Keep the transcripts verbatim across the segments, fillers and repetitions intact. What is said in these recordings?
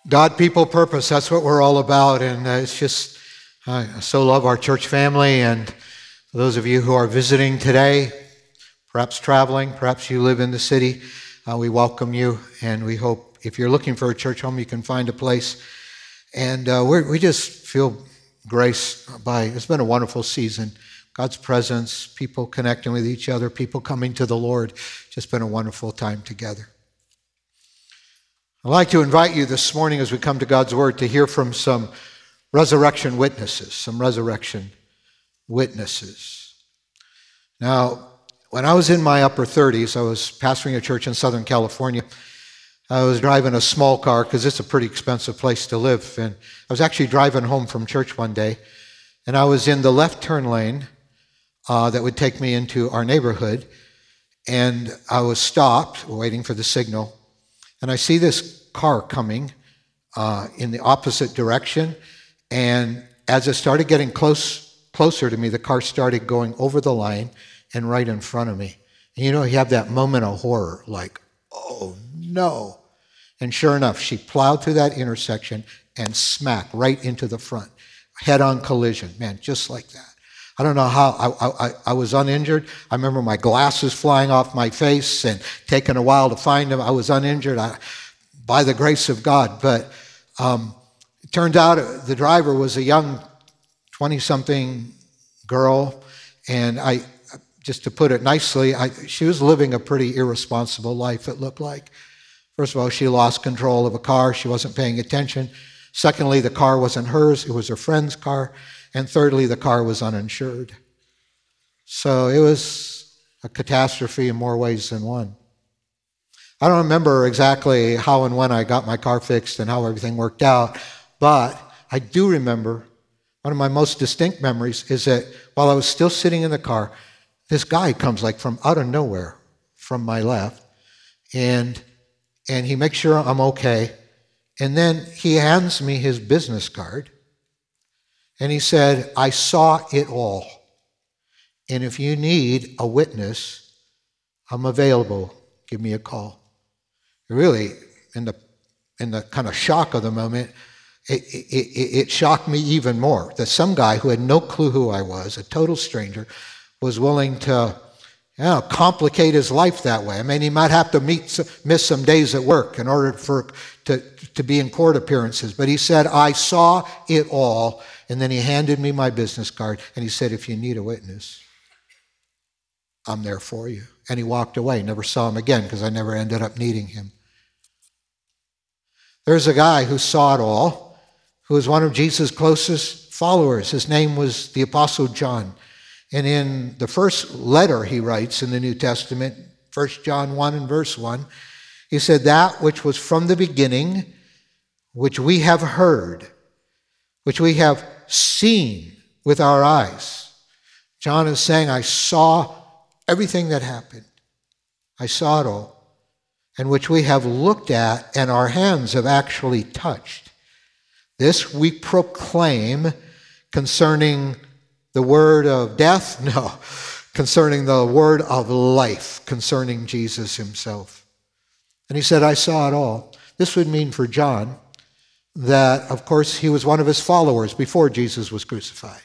God, people, purpose, that's what we're all about. And uh, it's just, I so love our church family. And for those of you who are visiting today, perhaps traveling, perhaps you live in the city, uh, we welcome you. And we hope if you're looking for a church home, you can find a place. And uh, we're, we just feel graced by, it's been a wonderful season. God's presence, people connecting with each other, people coming to the Lord. Just been a wonderful time together. I'd like to invite you this morning as we come to God's Word to hear from some resurrection witnesses, some resurrection witnesses. Now, when I was in my upper thirties, I was pastoring a church in Southern California. I was driving a small car because it's a pretty expensive place to live. And I was actually driving home from church one day, and I was in the left turn lane uh, that would take me into our neighborhood. And I was stopped, waiting for the signal. And I see this car coming uh, in the opposite direction. And as it started getting close, closer to me, the car started going over the line and right in front of me. And you know, you have that moment of horror, like, oh no. And sure enough, she plowed through that intersection and smack right into the front. Head-on collision, man, just like that. I don't know how, I, I, I was uninjured. I remember my glasses flying off my face and taking a while to find them. I was uninjured I, by the grace of God. But um, it turned out the driver was a young twenty-something girl. And I, just to put it nicely, I, she was living a pretty irresponsible life, it looked like. First of all, she lost control of a car. She wasn't paying attention. Secondly, the car wasn't hers. It was her friend's car. And thirdly, the car was uninsured. So it was a catastrophe in more ways than one. I don't remember exactly how and when I got my car fixed and how everything worked out, but I do remember one of my most distinct memories is that while I was still sitting in the car, this guy comes like from out of nowhere from my left, and, and he makes sure I'm okay. And then he hands me his business card. And he said, I saw it all. And if you need a witness, I'm available. Give me a call. Really, in the in the kind of shock of the moment, it, it, it shocked me even more that some guy who had no clue who I was, a total stranger, was willing to you know, complicate his life that way. I mean, he might have to meet, miss some days at work in order for to, to be in court appearances. But he said, I saw it all. And then he handed me my business card, and he said, if you need a witness, I'm there for you. And he walked away. Never saw him again because I never ended up needing him. There's a guy who saw it all, who was one of Jesus' closest followers. His name was the Apostle John. And in the first letter he writes in the New Testament, First John one and verse one, he said, that which was from the beginning, which we have heard, which we have seen with our eyes. John is saying, I saw everything that happened. I saw it all. And which we have looked at and our hands have actually touched. This we proclaim concerning the word of death? No. Concerning the word of life, concerning Jesus himself. And he said, I saw it all. This would mean for John that, of course, he was one of his followers before Jesus was crucified.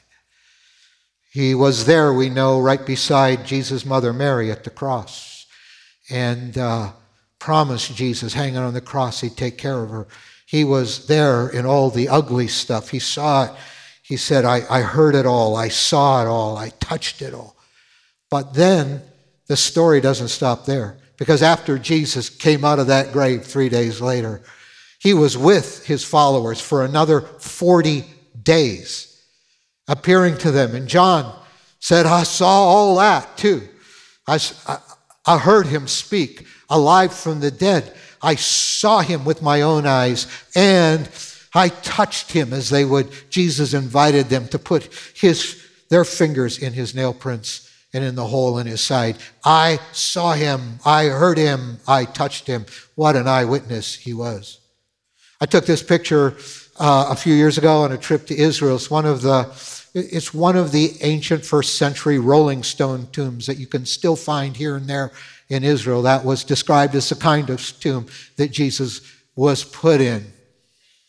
He was there, we know, right beside Jesus' mother Mary at the cross, and uh, promised Jesus hanging on the cross he'd take care of her. He was there in all the ugly stuff. He saw it. He said, I, I heard it all. I saw it all. I touched it all. But then the story doesn't stop there, because after Jesus came out of that grave three days later, he was with his followers for another forty days, appearing to them. And John said, I saw all that too. I, I, I heard him speak alive from the dead. I saw him with my own eyes, and I touched him as they would. Jesus invited them to put his their fingers in his nail prints and in the hole in his side. I saw him. I heard him. I touched him. What an eyewitness he was. I took this picture uh, a few years ago on a trip to Israel. It's one of the it's one of the ancient first century rolling stone tombs that you can still find here and there in Israel. That was described as the kind of tomb that Jesus was put in.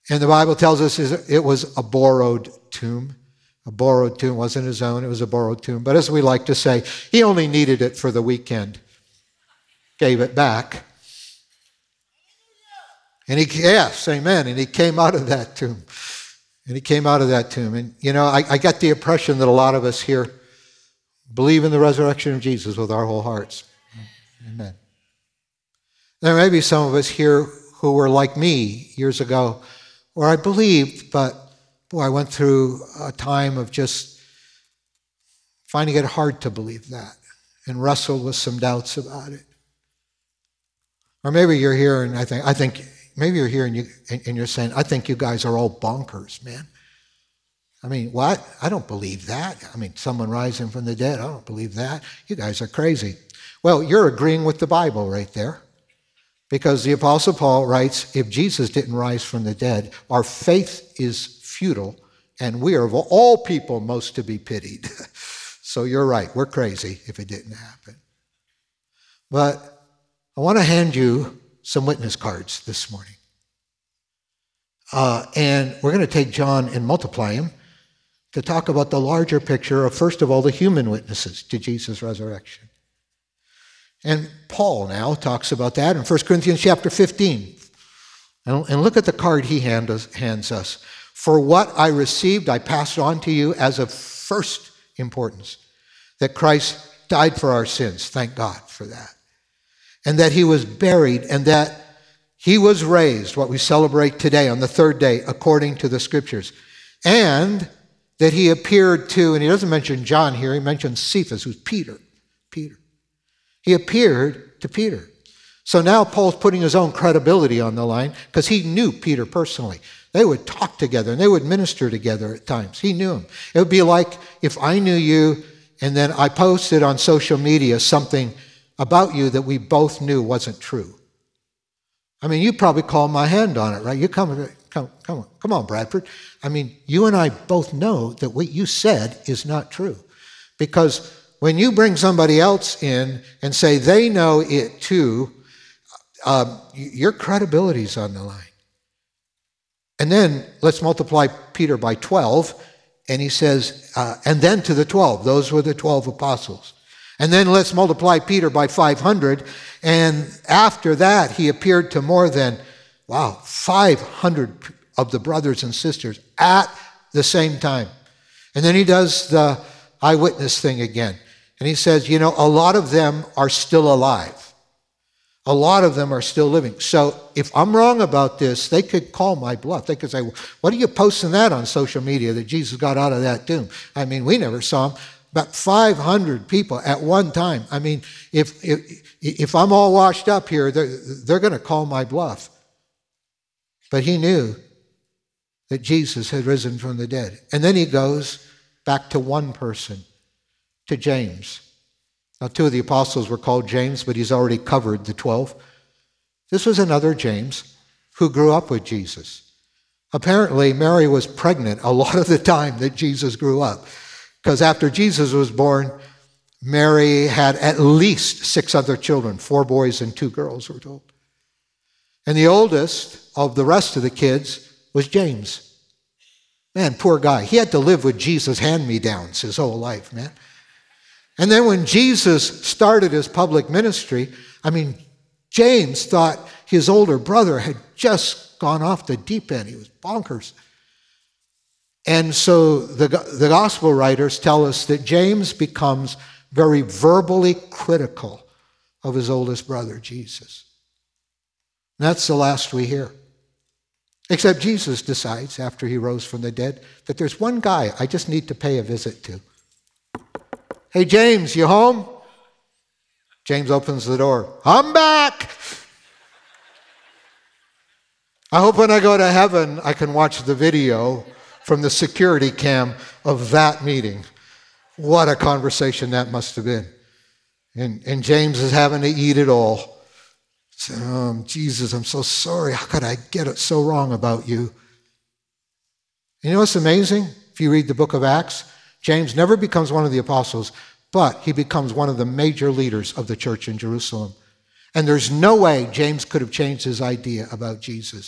And the Bible tells us it was a borrowed tomb. A borrowed tomb. It wasn't his own, it was a borrowed tomb. But as we like to say, he only needed it for the weekend. Gave it back. And he, yes, amen. And he came out of that tomb. And he came out of that tomb. And, you know, I, I get the impression that a lot of us here believe in the resurrection of Jesus with our whole hearts. Amen. There may be some of us here who were like me years ago, where I believed, but boy, I went through a time of just finding it hard to believe that and wrestled with some doubts about it. Or maybe you're here and I think, I think, maybe you're here and, you, and you're saying, I think you guys are all bonkers, man. I mean, what? I don't believe that. I mean, someone rising from the dead, I don't believe that. You guys are crazy. Well, you're agreeing with the Bible right there. Because the Apostle Paul writes, if Jesus didn't rise from the dead, our faith is futile, and we are of all people most to be pitied. So you're right, we're crazy if it didn't happen. But I want to hand you some witness cards this morning. Uh, and we're going to take John and multiply him to talk about the larger picture of, first of all, the human witnesses to Jesus' resurrection. And Paul now talks about that in First Corinthians chapter fifteen. And look at the card he hand us, hands us. For what I received, I passed on to you as of first importance, that Christ died for our sins. Thank God for that. And that he was buried, and that he was raised, what we celebrate today on the third day, according to the Scriptures. And that he appeared to, and he doesn't mention John here, he mentions Cephas, who's Peter. Peter. He appeared to Peter. So now Paul's putting his own credibility on the line because he knew Peter personally. They would talk together and they would minister together at times. He knew him. It would be like if I knew you and then I posted on social media something about you that we both knew wasn't true. I mean, you probably call my hand on it, right? You come, come, come on, come on, Bradford. I mean, you and I both know that what you said is not true. Because when you bring somebody else in and say they know it too, um, your credibility's on the line. And then let's multiply Peter by twelve, and he says, uh, and then to the twelve. Those were the twelve apostles. And then let's multiply Peter by five hundred, and after that he appeared to more than, wow, five hundred of the brothers and sisters at the same time. And then he does the eyewitness thing again. And he says, you know, a lot of them are still alive. A lot of them are still living. So if I'm wrong about this, they could call my bluff. They could say, what are you posting that on social media that Jesus got out of that tomb? I mean, we never saw him. About five hundred people at one time. I mean, if if, if I'm all washed up here, they're, they're going to call my bluff. But he knew that Jesus had risen from the dead. And then he goes back to one person, to James. Now, two of the apostles were called James, but he's already covered the twelve. This was another James who grew up with Jesus. Apparently, Mary was pregnant a lot of the time that Jesus grew up, because after Jesus was born, Mary had at least six other children, four boys and two girls, we're told. And the oldest of the rest of the kids was James. Man, poor guy. He had to live with Jesus' hand-me-downs his whole life, man. And then when Jesus started his public ministry, I mean, James thought his older brother had just gone off the deep end. He was bonkers. And so the, the gospel writers tell us that James becomes very verbally critical of his oldest brother, Jesus. And that's the last we hear. Except Jesus decides, after he rose from the dead, that there's one guy I just need to pay a visit to. Hey, James, you home? James opens the door. I'm back. I hope when I go to heaven, I can watch the video from the security cam of that meeting. What a conversation that must have been. And, and James is having to eat it all. So, um, Jesus, I'm so sorry. How could I get it so wrong about you? And you know what's amazing? If you read the book of Acts, James never becomes one of the apostles, but he becomes one of the major leaders of the church in Jerusalem. And there's no way James could have changed his idea about Jesus.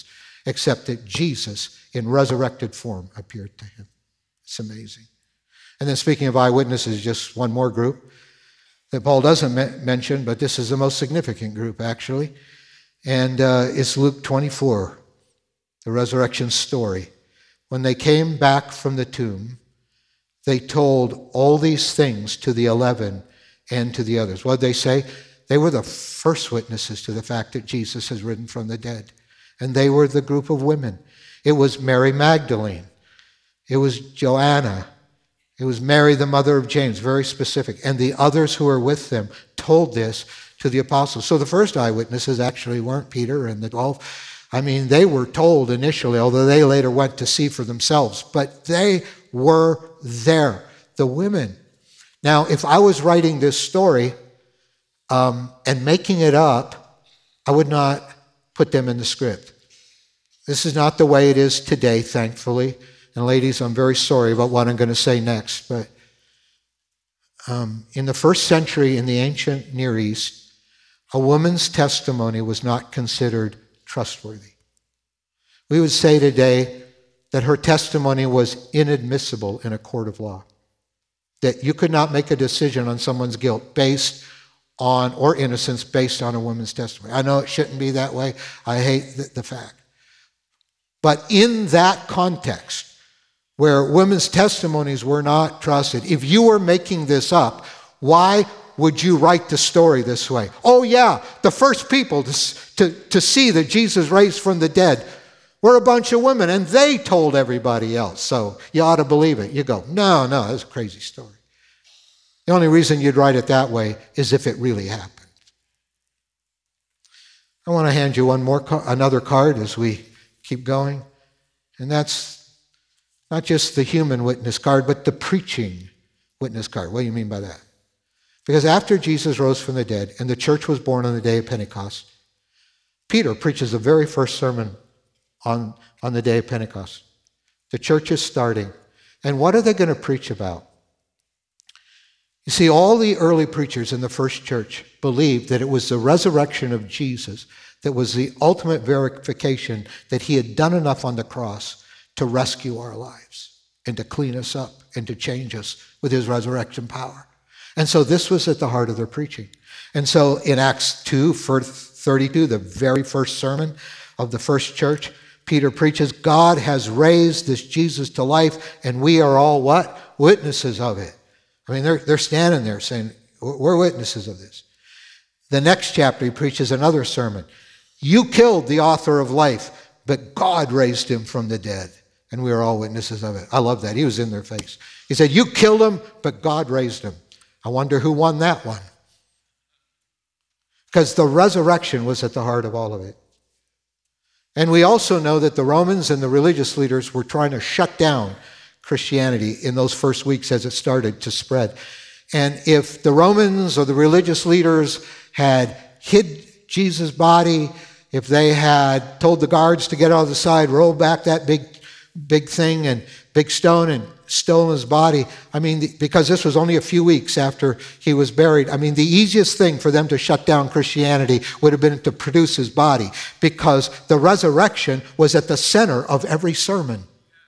except that Jesus in resurrected form appeared to him. It's amazing. And then speaking of eyewitnesses, just one more group that Paul doesn't me- mention, but this is the most significant group actually. And uh, it's Luke twenty-four, the resurrection story. When they came back from the tomb, they told all these things to the eleven and to the others. What did they say? They were the first witnesses to the fact that Jesus has risen from the dead. And they were the group of women. It was Mary Magdalene. It was Joanna. It was Mary, the mother of James, very specific. And the others who were with them told this to the apostles. So the first eyewitnesses actually weren't Peter and the twelve. I mean, they were told initially, although they later went to see for themselves. But they were there, the women. Now, if I was writing this story um, and making it up, I would not put them in the script. This is not the way it is today, thankfully. And ladies, I'm very sorry about what I'm going to say next, but um, in the first century in the ancient Near East, a woman's testimony was not considered trustworthy. We would say today that her testimony was inadmissible in a court of law, that you could not make a decision on someone's guilt based on, or innocence based on a woman's testimony. I know it shouldn't be that way. I hate the, the fact. But in that context, where women's testimonies were not trusted, if you were making this up, why would you write the story this way? Oh yeah, the first people to, to, to see that Jesus raised from the dead were a bunch of women, and they told everybody else, so you ought to believe it. You go, no, no, that's a crazy story. The only reason you'd write it that way is if it really happened. I want to hand you one more, another card as we keep going, and that's not just the human witness card, but the preaching witness card. What do you mean by that? Because after Jesus rose from the dead and the church was born on the day of Pentecost, Peter preaches the very first sermon on, on the day of Pentecost. The church is starting. And what are they going to preach about? You see, all the early preachers in the first church believed that it was the resurrection of Jesus that was the ultimate verification that he had done enough on the cross to rescue our lives and to clean us up and to change us with his resurrection power. And so this was at the heart of their preaching. And so in Acts two thirty-two, the very first sermon of the first church, Peter preaches, God has raised this Jesus to life, and we are all what? Witnesses of it. I mean, they're, they're standing there saying, we're witnesses of this. The next chapter, he preaches another sermon. You killed the author of life, but God raised him from the dead. And we are all witnesses of it. I love that. He was in their face. He said, you killed him, but God raised him. I wonder who won that one. Because the resurrection was at the heart of all of it. And we also know that the Romans and the religious leaders were trying to shut down Christianity in those first weeks as it started to spread. And if the Romans or the religious leaders had hid Jesus' body, if they had told the guards to get out of the side, roll back that big big thing and big stone and stolen his body. I mean, because this was only a few weeks after he was buried. I mean, the easiest thing for them to shut down Christianity would have been to produce his body, because the resurrection was at the center of every sermon.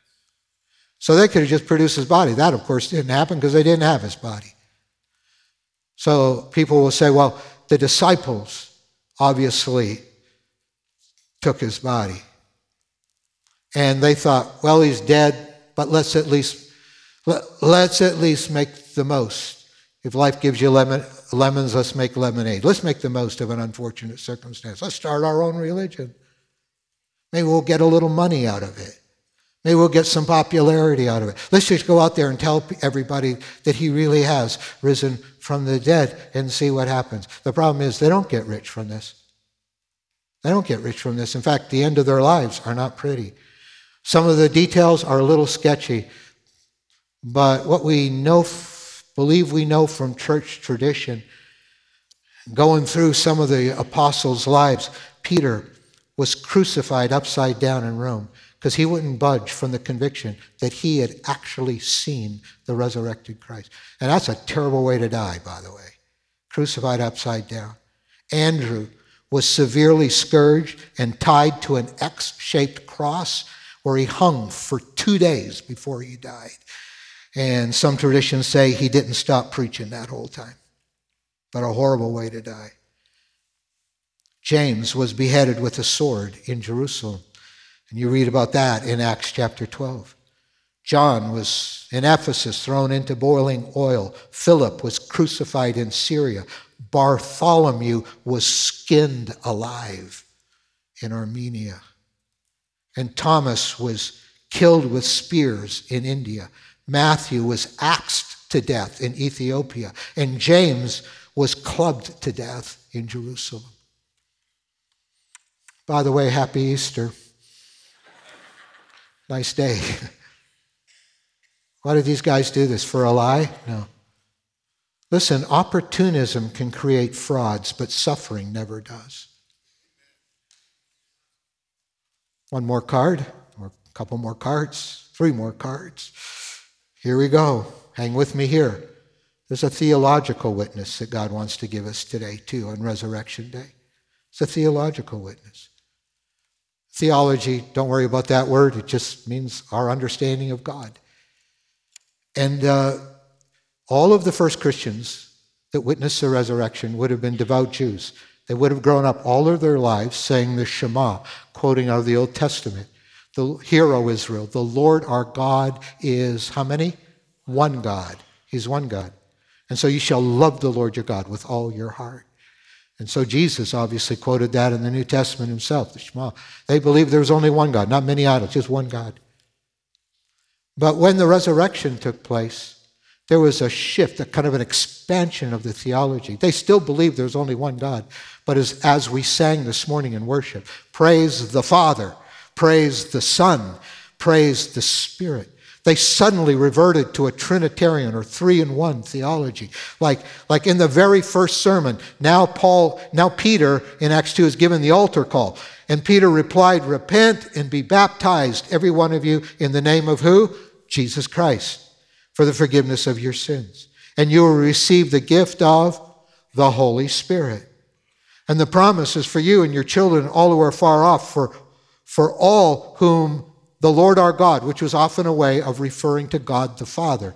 So they could have just produced his body. That, of course, didn't happen because they didn't have his body. So people will say, well, the disciples obviously took his body. And they thought, well, he's dead, but let's at least let, let's at least make the most. If life gives you lemon, lemons, let's make lemonade. Let's make the most of an unfortunate circumstance. Let's start our own religion. Maybe we'll get a little money out of it. Maybe we'll get some popularity out of it. Let's just go out there and tell everybody that he really has risen from the dead and see what happens. The problem is they don't get rich from this. They don't get rich from this. In fact, the end of their lives are not pretty. Some of the details are a little sketchy, but what we know, believe we know from church tradition, going through some of the apostles' lives, Peter was crucified upside down in Rome because he wouldn't budge from the conviction that he had actually seen the resurrected Christ. And that's a terrible way to die, by the way, crucified upside down. Andrew was severely scourged and tied to an X-shaped cross where he hung for two days before he died. And some traditions say he didn't stop preaching that whole time. But a horrible way to die. James was beheaded with a sword in Jerusalem. And you read about that in Acts chapter twelve. John was in Ephesus thrown into boiling oil. Philip was crucified in Syria. Bartholomew was skinned alive in Armenia. And Thomas was killed with spears in India. Matthew was axed to death in Ethiopia. And James was clubbed to death in Jerusalem. By the way, happy Easter. Nice day. Why did these guys do this? For a lie? No. Listen, opportunism can create frauds, but suffering never does. One more card, or a couple more cards, three more cards. Here we go. Hang with me here. There's a theological witness that God wants to give us today, too, on Resurrection Day. It's a theological witness. Theology, don't worry about that word. It just means our understanding of God. And uh, all of the first Christians that witnessed the resurrection would have been devout Jews. They would have grown up all of their lives saying the Shema, quoting out of the Old Testament. The Hear, O Israel, the Lord our God is how many? One God. He's one God. And so you shall love the Lord your God with all your heart. And so Jesus obviously quoted that in the New Testament himself, the Shema. They believed there was only one God, not many idols, just one God. But when the resurrection took place, there was a shift, a kind of an expansion of the theology. They still believed there was only one God. But as, as we sang this morning in worship, praise the Father, praise the Son, praise the Spirit. They suddenly reverted to a Trinitarian or three-in-one theology. Like, like in the very first sermon, now Paul, now Peter in Acts two is given the altar call. And Peter replied, repent and be baptized, every one of you, in the name of who? Jesus Christ, for the forgiveness of your sins. And you will receive the gift of the Holy Spirit. And the promise is for you and your children, all who are far off, for, for all whom the Lord our God, which was often a way of referring to God the Father,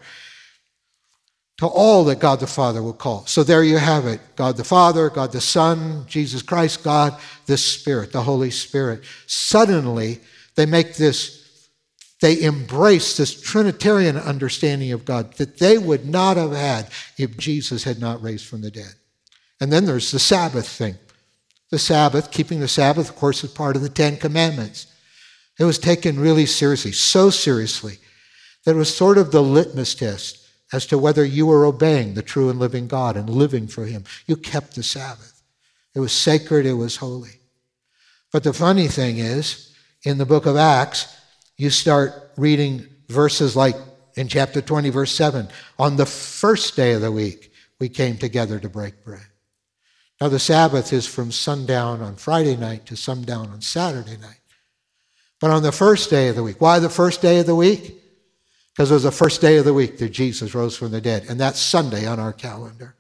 to all that God the Father will call. So there you have it. God the Father, God the Son, Jesus Christ, God the Spirit, the Holy Spirit. Suddenly, they make this, they embrace this Trinitarian understanding of God that they would not have had if Jesus had not raised from the dead. And then there's the Sabbath thing. The Sabbath, keeping the Sabbath, of course, is part of the Ten Commandments. It was taken really seriously, so seriously, that it was sort of the litmus test as to whether you were obeying the true and living God and living for him. You kept the Sabbath. It was sacred, it was holy. But the funny thing is, in the book of Acts, you start reading verses like in chapter twenty, verse seven, on the first day of the week, we came together to break bread. Now the Sabbath is from sundown on Friday night to sundown on Saturday night. But on the first day of the week. Why the first day of the week? Because it was the first day of the week that Jesus rose from the dead. And that's Sunday on our calendar.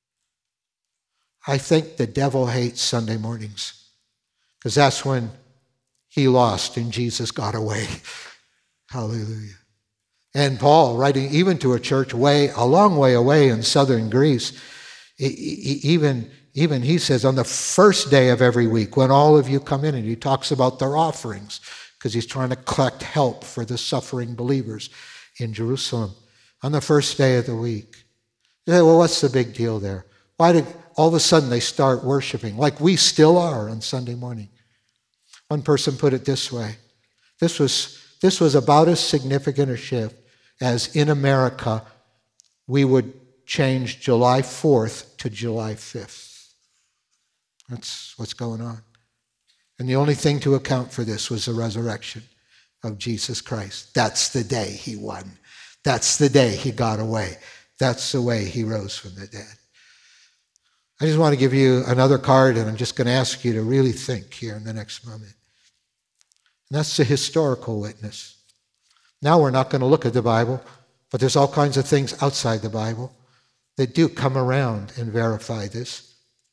I think the devil hates Sunday mornings. Because that's when he lost and Jesus got away. Hallelujah. And Paul, writing even to a church way, a long way away in southern Greece, even Even he says, on the first day of every week, when all of you come in, and he talks about their offerings, because he's trying to collect help for the suffering believers in Jerusalem. On the first day of the week. You say, well, what's the big deal there? Why did all of a sudden they start worshiping, like we still are on Sunday morning? One person put it this way. This was, this was about as significant a shift as in America we would change July fourth to July fifth. That's what's going on. And the only thing to account for this was the resurrection of Jesus Christ. That's the day he won. That's the day he got away. That's the way he rose from the dead. I just want to give you another card, and I'm just going to ask you to really think here in the next moment. And that's the historical witness. Now we're not going to look at the Bible, but there's all kinds of things outside the Bible that do come around and verify this.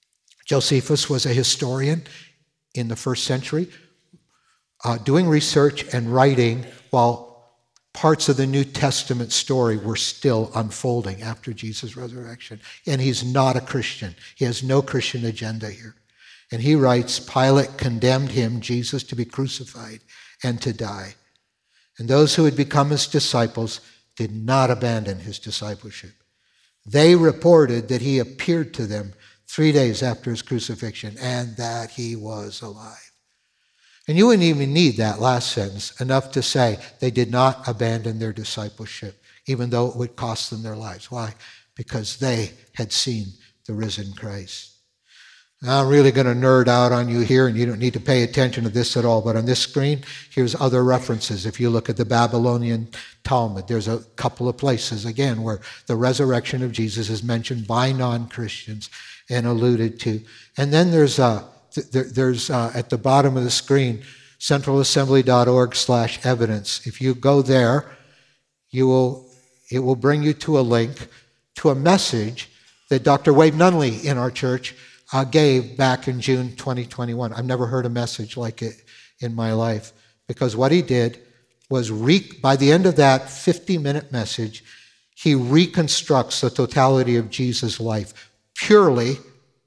Josephus was a historian in the first century, uh, doing research and writing while parts of the New Testament story were still unfolding after Jesus' resurrection. And he's not a Christian. He has no Christian agenda here. And he writes, Pilate condemned him, Jesus, to be crucified and to die. And those who had become his disciples did not abandon his discipleship. They reported that he appeared to them three days after his crucifixion and that he was alive. And you wouldn't even need that last sentence, enough to say they did not abandon their discipleship, even though it would cost them their lives. Why? Because they had seen the risen Christ. Now, I'm really going to nerd out on you here, and you don't need to pay attention to this at all, but on this screen, here's other references. If you look at the Babylonian Talmud, there's a couple of places, again, where the resurrection of Jesus is mentioned by non-Christians and alluded to. And then there's, uh, th- there's uh, at the bottom of the screen, centralassembly.org slash evidence. If you go there, you will it will bring you to a link to a message that Doctor Wade Nunley in our church Uh, gave back in June twenty twenty-one. I've never heard a message like it in my life, because what he did was, re- by the end of that fifty-minute message, he reconstructs the totality of Jesus' life purely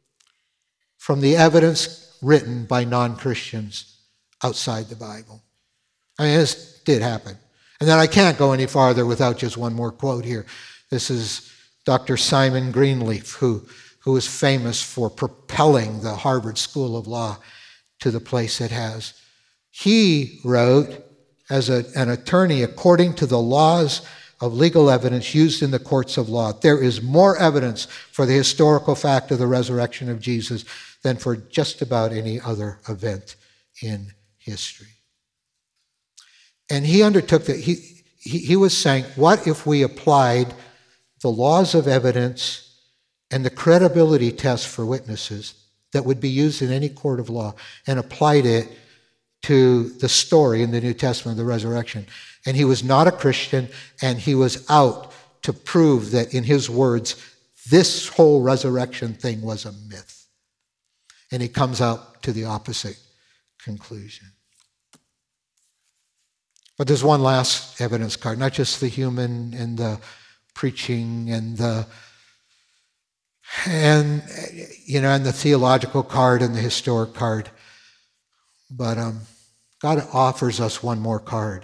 from the evidence written by non-Christians outside the Bible. I mean, this did happen. And then I can't go any farther without just one more quote here. This is Doctor Simon Greenleaf, who who is famous for propelling the Harvard School of Law to the place it has. He wrote, as a, an attorney, according to the laws of legal evidence used in the courts of law, there is more evidence for the historical fact of the resurrection of Jesus than for just about any other event in history. And he undertook that. He, he, he was saying, what if we applied the laws of evidence and the credibility test for witnesses that would be used in any court of law and applied it to the story in the New Testament of the resurrection? And he was not a Christian, and he was out to prove that, in his words, this whole resurrection thing was a myth. And he comes out to the opposite conclusion. But there's one last evidence card, not just the human and the preaching and the And, you know, and the theological card and the historic card. But um, God offers us one more card.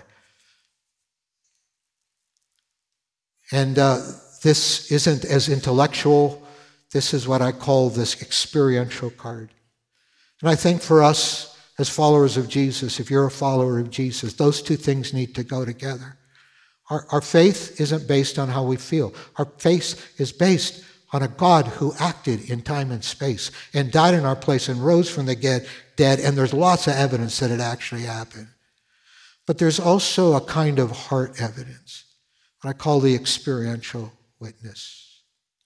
And uh, this isn't as intellectual. This is what I call this experiential card. And I think for us as followers of Jesus, if you're a follower of Jesus, those two things need to go together. Our, our faith isn't based on how we feel. Our faith is based on a God who acted in time and space and died in our place and rose from the dead, and there's lots of evidence that it actually happened. But there's also a kind of heart evidence, what I call the experiential witness.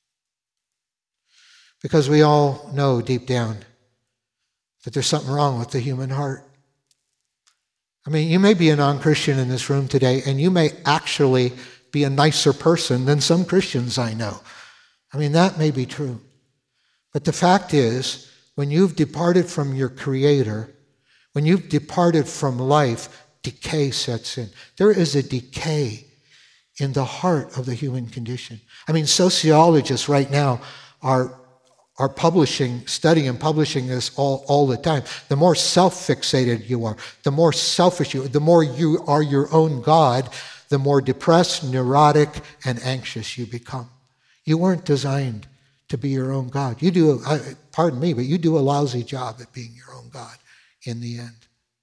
Because we all know deep down that there's something wrong with the human heart. I mean, you may be a non-Christian in this room today, and you may actually be a nicer person than some Christians I know. I mean, that may be true. But the fact is, when you've departed from your Creator, when you've departed from life, decay sets in. There is a decay in the heart of the human condition. I mean, sociologists right now are, are publishing, studying and publishing this all, all the time. The more self-fixated you are, the more selfish you are, the more you are your own God, the more depressed, neurotic, and anxious you become. You weren't designed to be your own God. You do, pardon me, but you do a lousy job at being your own God in the end.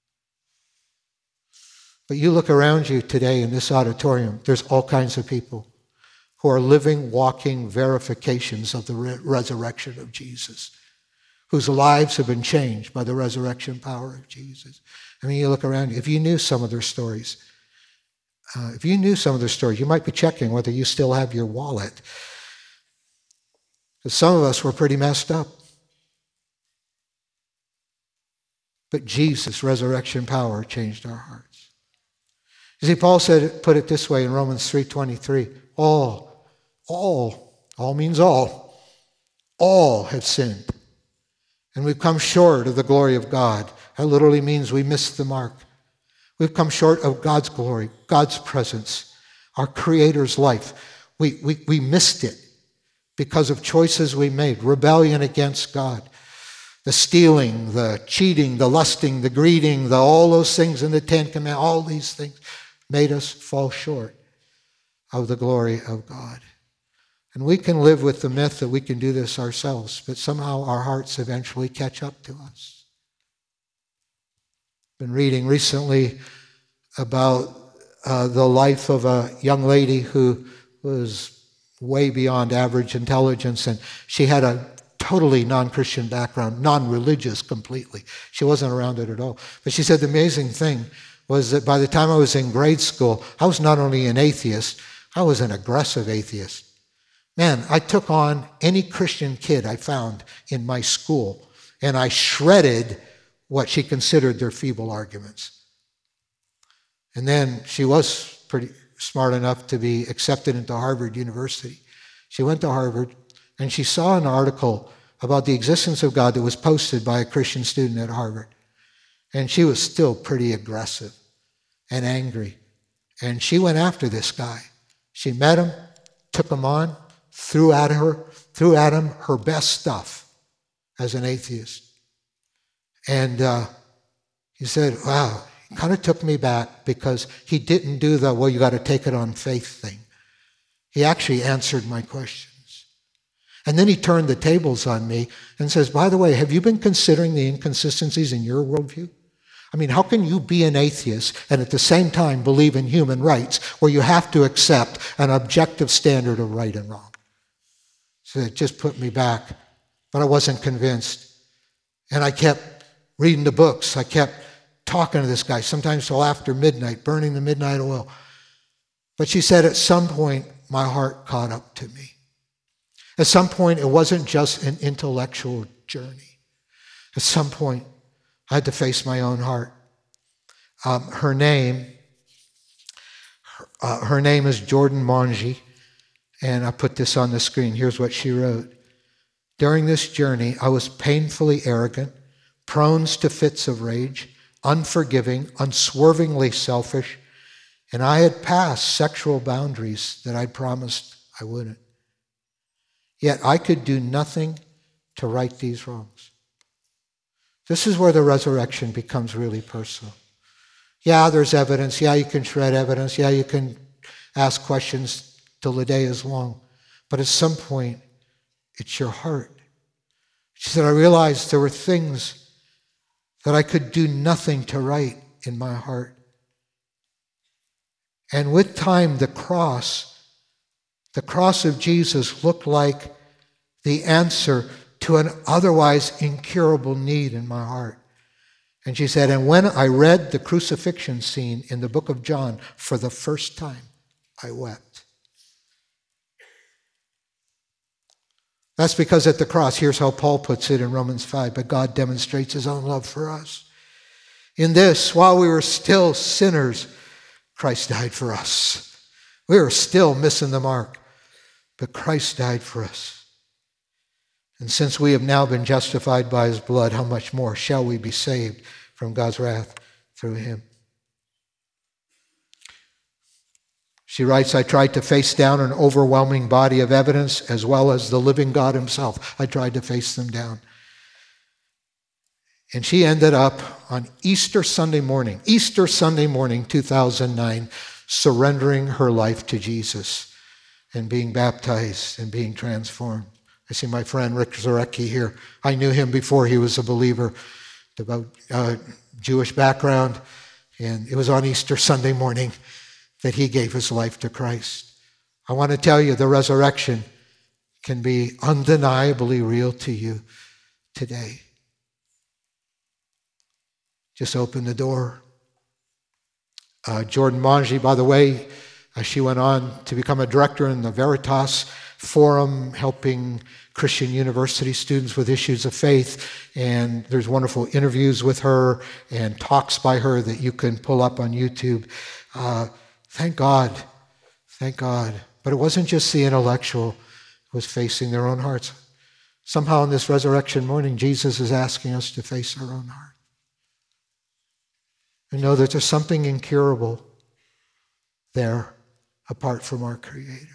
But you look around you today in this auditorium, there's all kinds of people who are living, walking verifications of the re- resurrection of Jesus, whose lives have been changed by the resurrection power of Jesus. I mean, you look around you, if you knew some of their stories, uh, if you knew some of their stories, you might be checking whether you still have your wallet. Because some of us were pretty messed up. But Jesus' resurrection power changed our hearts. You see, Paul said, put it this way in Romans three twenty-three, all, all, all means all, all have sinned And we've come short of the glory of God. That literally means we missed the mark. We've come short of God's glory, God's presence, our Creator's life. We, we, we missed it because of choices we made, rebellion against God, the stealing, the cheating, the lusting, the greeding, the, all those things in the Ten Commandments, all these things made us fall short of the glory of God. And we can live with the myth that we can do this ourselves, but somehow our hearts eventually catch up to us. Been reading recently about uh, the life of a young lady who was way beyond average intelligence, and she had a totally non-Christian background, non-religious completely. She wasn't around it at all. But she said the amazing thing was that by the time I was in grade school, I was not only an atheist, I was an aggressive atheist. Man, I took on any Christian kid I found in my school, and I shredded what she considered their feeble arguments. And then she was pretty smart enough to be accepted into Harvard University. She went to Harvard, and she saw an article about the existence of God that was posted by a Christian student at Harvard. And she was still pretty aggressive and angry. And she went after this guy. She met him, took him on, threw at her, threw at him her best stuff as an atheist. And uh, he said, wow, it kind of took me back because he didn't do the, well, you got to take it on faith thing. He actually answered my questions. And then he turned the tables on me and says, by the way, have you been considering the inconsistencies in your worldview? I mean, how can you be an atheist and at the same time believe in human rights where you have to accept an objective standard of right and wrong? So it just put me back, but I wasn't convinced. And I kept reading the books. I kept talking to this guy, sometimes till after midnight, burning the midnight oil. But she said at some point, my heart caught up to me. At some point, it wasn't just an intellectual journey. At some point, I had to face my own heart. Um, her name, uh, her name is Jordan Monge, and I put this on the screen. Here's what she wrote. During this journey, I was painfully arrogant, prone to fits of rage, unforgiving, unswervingly selfish, and I had passed sexual boundaries that I'd promised I wouldn't. Yet I could do nothing to right these wrongs. This is where the resurrection becomes really personal. Yeah, there's evidence. Yeah, you can shred evidence. Yeah, you can ask questions till the day is long. But at some point, it's your heart. She said, I realized there were things that I could do nothing to right in my heart. And with time, the cross, the cross of Jesus looked like the answer to an otherwise incurable need in my heart. And she said, and when I read the crucifixion scene in the book of John for the first time, I wept. That's because at the cross, here's how Paul puts it in Romans five, but God demonstrates his own love for us. In this, while we were still sinners, Christ died for us. We were still missing the mark, but Christ died for us. And since we have now been justified by his blood, how much more shall we be saved from God's wrath through him? She writes, I tried to face down an overwhelming body of evidence as well as the living God himself. I tried to face them down. And she ended up on Easter Sunday morning, Easter Sunday morning, two thousand nine, surrendering her life to Jesus and being baptized and being transformed. I see my friend Rick Zarecki here. I knew him before he was a believer, devout uh, Jewish background, and it was on Easter Sunday morning that he gave his life to Christ. I want to tell you, the resurrection can be undeniably real to you today. Just open the door. Uh, Jordan Monge, by the way, uh, she went on to become a director in the Veritas Forum, helping Christian university students with issues of faith. And there's wonderful interviews with her and talks by her that you can pull up on YouTube. Uh, thank God. Thank God. But it wasn't just the intellectual. It was facing their own hearts. Somehow on this resurrection morning, Jesus is asking us to face our own heart. And know that there's something incurable there apart from our Creator.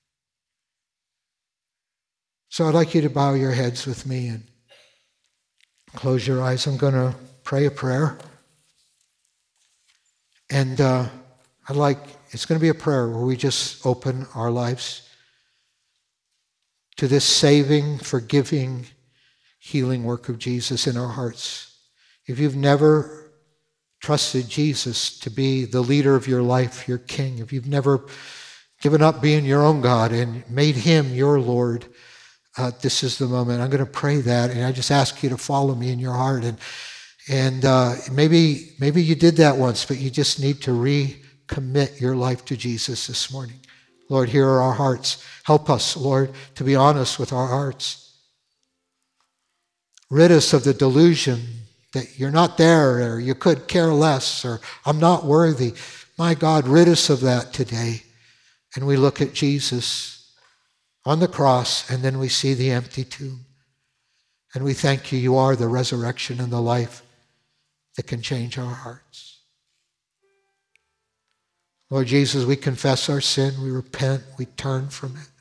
So I'd like you to bow your heads with me and close your eyes. I'm going to pray a prayer. And uh, I'd like, it's going to be a prayer where we just open our lives to this saving, forgiving, healing work of Jesus in our hearts. If you've never trusted Jesus to be the leader of your life, your king, if you've never given up being your own God and made him your Lord, uh, this is the moment. I'm going to pray that, and I just ask you to follow me in your heart. And and uh, maybe maybe you did that once, but you just need to recommit your life to Jesus this morning. Lord, here are our hearts. Help us, Lord, to be honest with our hearts. Rid us of the delusion that you're not there, or you could care less, or I'm not worthy. My God, rid us of that today. And we look at Jesus on the cross, and then we see the empty tomb. And we thank you, you are the resurrection and the life that can change our hearts. Lord Jesus, we confess our sin, we repent, we turn from it.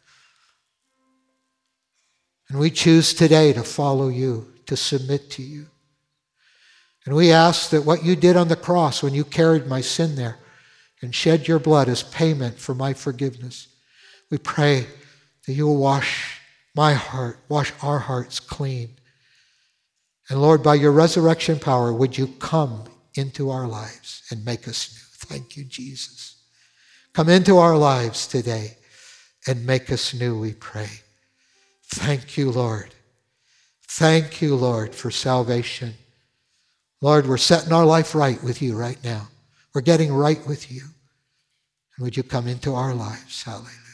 And we choose today to follow you, to submit to you. And we ask that what you did on the cross when you carried my sin there and shed your blood as payment for my forgiveness, we pray that you will wash my heart, wash our hearts clean. And Lord, by your resurrection power, would you come into our lives and make us new? Thank you, Jesus. Come into our lives today and make us new, we pray. Thank you, Lord. Thank you, Lord, for salvation. Lord, we're setting our life right with you right now. We're getting right with you. And would you come into our lives? Hallelujah.